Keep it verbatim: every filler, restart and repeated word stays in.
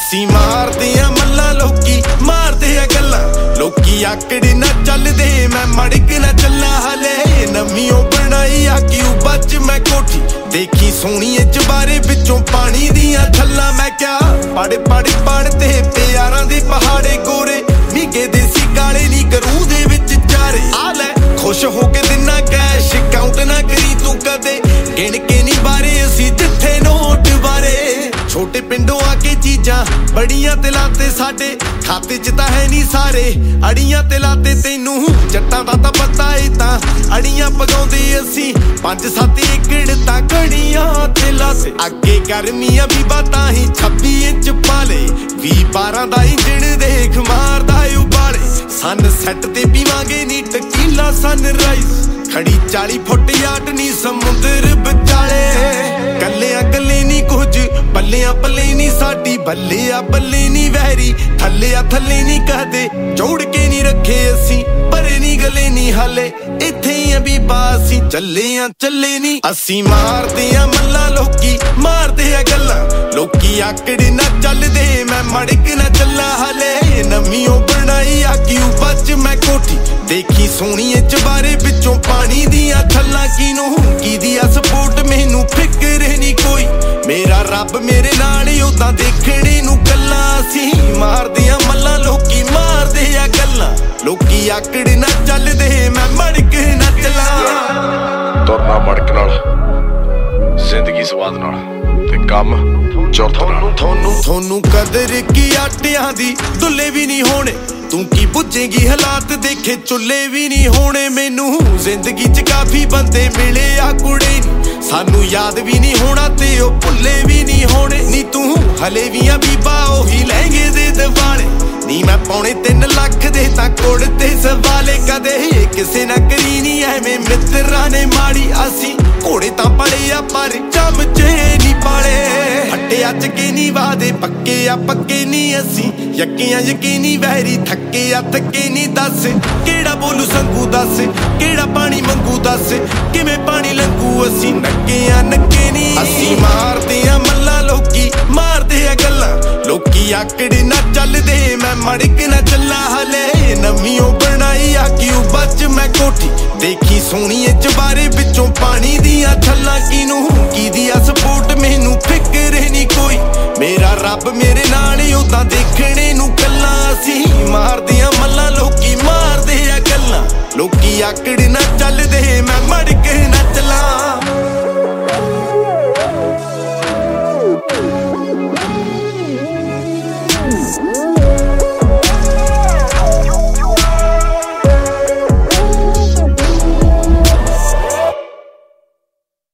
ਅਸੀਂ ਮਾਰਦੇ ਆ ਮੱਲਾ ਲੋਕੀ ਮਾਰਦੇ ਆ ਗੱਲਾਂ ਲੋਕੀ ਆਕੜ ਨਾ ਚੱਲਦੇ ਮੈਂ ਮੜਕ ਨਾ ਚੱਲਾ ਹਲੇ ਨਵੀਂ ਉਹ ਬਣਾਈ ਆ ਕਿ ਉਹ ਬੱਚ ਮੈਂ ਕੋਠੀ ਦੇਖੀ ਸੋਹਣੀ ਚਬਾਰੇ ਵਿੱਚੋਂ ਪਾਣੀ ਦੀਆਂ ਛੱਲਾਂ ਮੈਂ ਕਿਹਾ ਪੜ ਪੜ ਪੜ ਤੇ ਪਿਆਰਾਂ ਦੇ ਪਹਾੜੇ ਗੋਰੇ ਨਿੱਗੇ ਦੇਸੀ ਕਾਲੇ ਨੀ ਕਰੂ ਦੇ ਵਿੱਚ ਚਾਰੇ ਆ ਲੈ ਖੁਸ਼ ਹੋ ਕੇ ਦਿਨਾ ਕੈਸ਼ ਕਾਊਂਟ ਨਾ ਕਰੀ ਤੂੰ ਕਦੇ ਗਿਣ ਕੇ ਨੀ ਬਾਰੇ ਅਸੀਂ ਜਿੱਥੇ ਨੋਟ ਬਾਰੇ ਛੋਟੇ ਪਿੰਡੋਂ ਆ ਕੇ ਚੀਜ਼ਾਂ ਬੜੀਆਂ ਤੇ ਲਾਤੇ ਸਾਡੇ ਖਾਤੇ ਚ ਤਾਂ ਹੈ ਨੀ ਸਾਰੇ ਅੜੀਆਂ ਤੇ ਲਾਤੇ ਤੈਨੂੰ ਜੱਟਾਂ ਦਾ ਤਾਂ ਪਤਾ ਏ ਤਾਂ ਅੜੀਆਂ ਪਗਾਉਂਦੇ ਅਸੀਂ ਪੰਜ ਸੱਤ ਏਕੜ ਤਾਂ ਕੜੀਆਂ ਤੇ ਲਾਤੇ ਅੱਗੇ ਗਰਮੀਆਂ ਵੀ ਬਾਤਾਂ ਹੀ ਛੱਬੀ ਇੰਚ ਪਾਲੇ ਵੀਹ ਬਾਰਾਂ ਦਾ ਇੰਜਣ ਦੇਖ ਮਾਰਦਾ ਉਬਾਲੇ ਸਨ ਸੈੱਟ ਤੇ ਪੀਵਾਂਗੇ ਨੀ ਟਕੀਲਾ ਸਨਰਾਈਜ਼ ਖੜੀ ਚਾਲੀ ਫੁੱਟ ਯਾਟ ਨੀ ਸਮੁੰਦਰ ਵਿਚਾਲੇ ਕੱਲਿਆਂ ਕੱਲੇ ਨੀ ਕੁਝ ਬੱਲਿਆਂ ਬੱਲੇ ਨੀ ਸਾਡੀ ਬੱਲੇ ਆ ਬੱਲੇ ਨੀ ਵਹਿਰੀ ਥੱਲੇ ਆ ਥੱਲੇ ਨੀ ਕਹਦੇ ਜੋੜ ਕੇ ਨੀ ਰੱਖੇ ਅਸੀਂ ਪਰੇ ਨੀ ਗਲੇ ਨੀ ਹਾਲੇ ਇੱਥੇ ਹੀ ਆ ਵੀ ਬਾਸੀ ਚੱਲੇ ਆ ਚੱਲੇ ਨੀ ਅਸੀਂ ਮਾਰਦੇ ਆ ਮੱਲਾ ਲੋਕੀ ਮਾਰਦੇ ਆ ਗੱਲਾਂ ਲੋਕੀ ਆਕੜ ਨਾ ਚੱਲਦੇ ਮੈਂ ਮੜਕ ਨਾ ਚੱਲਾ ਹਲੇ ਨਵੀਂ ਉਹ ਬਣਾਈ ਆ ਕਿ ਉਹ ਬੱਚ ਮੈਂ ਕੋਠੀ ਦੇਖੀ ਸੋਹਣੀ ਚਬਾਰੇ ਵਿੱਚੋਂ ਪਾਣੀ ਦੀਆਂ ਛੱਲਾਂ ਕਿਨੂੰ ਕੀਦੀ ਆ ਸਪੋਰਟ ਮੈਨੂੰ ਫਿਕਰ ਨੀ ਕੋਈ ਮੇਰਾ ਰੱਬ ਮੇਰੇ ਨਾਲ ਉਦਾਂ ਦੇਖਣੇ ਨੂੰ ਗੱਲਾਂ ਅਸੀਂ ਮਾਰਦੇ ਆ ਮੱਲਾ ਲੋਕੀ ਮਾਰਦੇ ਆ ਗੱਲਾਂ ਲੋਕੀ ਆਕੜ ਨਾ ਚੱਲਦੇ ਮੈਂ ਮੜਕ ਨਾ ਚੱਲਾਂ ਤੁਰਨਾ ਮੜਕ ਨਾਲ ਜ਼ਿੰਦਗੀ ਸਵਾਦ ਨਾਲ ਤੇ ਕੰਮ ਚੁਰਤ ਨਾਲ ਤੁਹਾਨੂੰ ਤੁਹਾਨੂੰ ਕਦਰ ਕੀ ਆਟਿਆਂ ਦੀ ਦੁੱਲੇ ਵੀ ਨਹੀਂ ਹੋਣੇ ਤੂੰ ਕੀ ਪੁੱਛੇਗੀ ਹਾਲਾਤ ਦੇਖੇ ਚੁੱਲੇ ਵੀ ਨਹੀਂ ਹੋਣੇ ਮੈਨੂੰ ਜ਼ਿੰਦਗੀ ਚ ਕਾਫੀ ਬੰਦੇ ਮਿਲੇ ਆ ਕੁੜੇ ਨੀ ਸਾਨੂੰ ਯਾਦ ਵੀ ਨਹੀਂ ਹੋਣਾ ਤੇ ਉਹ ਭੁੱਲੇ ਵੀ ਨਹੀਂ ਹੋਣੇ ਨੀ ਤੂੰ ਹਲੇ ਵੀ ਆ ਬੀਬਾ ਉਹੀ ਲਹਿੰਗੇ ਦੇ ਦਿਵਾਲੇ ਨੀ ਮੈਂ ਪੌਣੇ ਤਿੰਨ ਲੱਖ ਦੇ ਤਾਂ ਕੋੜ ਤੇ ਸਵਾਲੇ ਕਦੇ ਕਿਸੇ ਨਾ ਕਰੀ ਨੀ ਐਵੇਂ ਮਿੱਤਰਾਂ ਨੇ ਮਾੜੀ ਅਸੀਂ ਘੋੜੇ ਤਾਂ ਪੜੇ ਆ ਪਰ ਚਮਚੇ ਨੀ ਪਾਲੇ ਫੱਟੇ ਅੱਜ ਕੇ ਨੀ ਵਾਦੇ ਪੱਕੇ ਆ ਪੱਕੇ ਨੀ ਅਸੀਂ ਯਕੀਆਂ ਯਕੀਨੀ ਵਹਿਰੀ ਥੱਕੇ ਆ ਥੱਕੇ ਨੀ ਦੱਸ ਕਿਹੜਾ ਬੋਲੂ ਸੰਗੂ ਦੱਸ ਕਿਹੜਾ ਪਾਣੀ ਮੰਗੂ ਦੱਸ ਕਿਵੇਂ ਪਾਣੀ ਲੰਗੂ ਅਸੀਂ ਨੱਕੇ ਆ ਨੱਕੇ ਨੀ ਅਸੀਂ ਮਾਰਦੇ ਆ ਮੱਲਾ ਲੋਕੀ ਮਾਰਦੇ ਆ ਗੱਲਾਂ ਲੋਕੀ ਆਕੜ ਨਾ ਚੱਲਦੇ ਮੈਂ ਮੜਕ ਨਾ ਚੱਲਾ ਹਲੇ ਨਵੀਂ ਉਹ ਬਣਾਈ ਆ ਕਿ ਉਹ ਬੱਚ ਮੈਂ ਕੋਠੀ ਦੇਖੀ ਸੋਹਣੀ ਚਬਾਰੇ ਵਿੱਚੋਂ ਪਾਣੀ ਦੀਆਂ ਛੱਲਾਂ ਕਿਨੂੰ ਕੀਦੀ ਆ ਸਪੋਰਟ ਮੈਨੂੰ ਫਿਕਰ ਨੀ ਕੋਈ ਮੇਰਾ ਰੱਬ ਮੇਰੇ ਨਾਲ ਉਦਾਂ ਦੇਖਣੇ ਨੂੰ ਗੱਲਾਂ ਅਸੀਂ ਮਾਰਦੇ ਆ ਮੱਲਾ ਲੋਕੀ ਮਾਰਦੇ ਆ ਗੱਲਾਂ ਲੋਕੀ ਆਕੜ ਨਾ ਚੱਲਦੇ ਮੈਂ ਮੜਕ ਨਾ